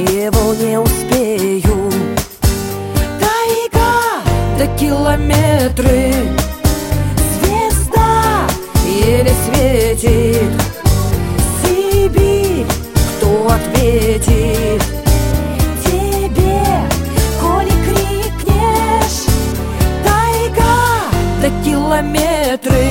его не успею. Тайга до километры, звезда еле светит. Сибирь, кто ответит тебе, коли крикнешь? Тайга до километры,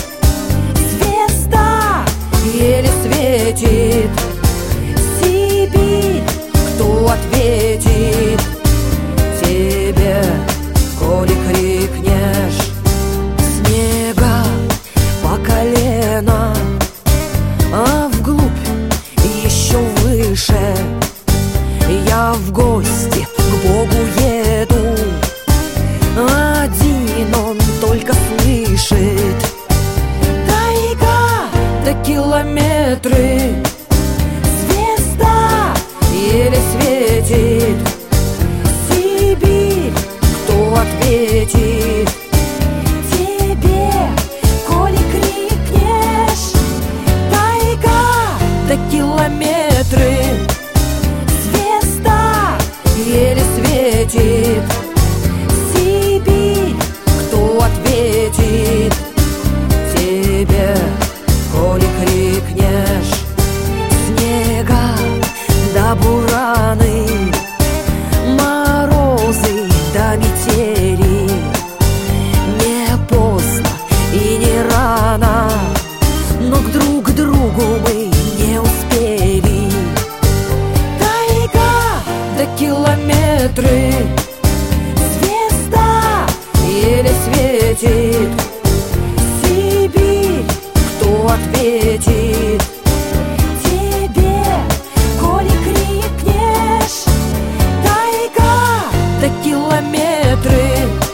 звезда еле светит. Сибирь, кто ответит тебе, коли крикнешь? Снега по колено, а вглубь еще выше. Я в гости к Богу еду, один он только слышит. Тайга до километры, звезда еле светит. Сибирь, кто ответит тебе, коли крикнешь? Тайга до километры, звезда еле светит. Сибирь, кто ответит тебе, коли крикнешь? Снега до бураны, морозы до метели. Не поздно и не рано, но друг к другу мы не успели. Тайга до километры, звезда еле светит. Сибирь, кто ответит тебе, коли крикнешь? Тайга до километры,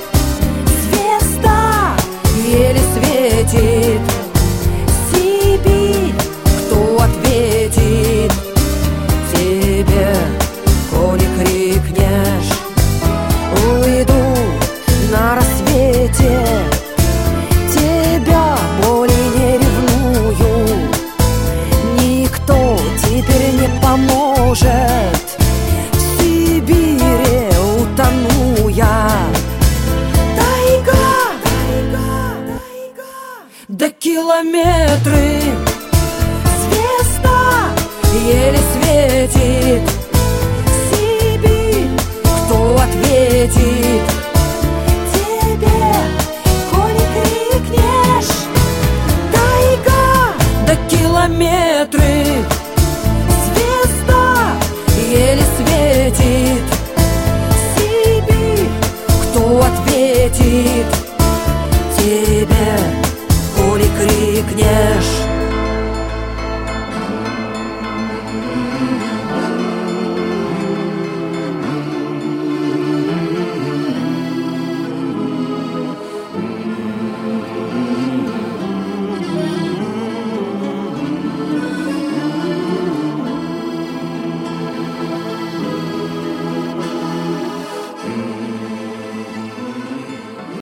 звезда еле светит. Сибирь, кто ответит тебе, коли крикнешь? Уйду на рассвете, тебя более не ревную. Никто теперь не поможет, в Сибири утону я. Тайга, тайга, тайга до километры, звезда еле светит. Сибирь, кто ответит тебе, коли крикнешь? Тайга до километры, звезда еле светит. Сибирь, кто ответит тебе, коли крикнешь?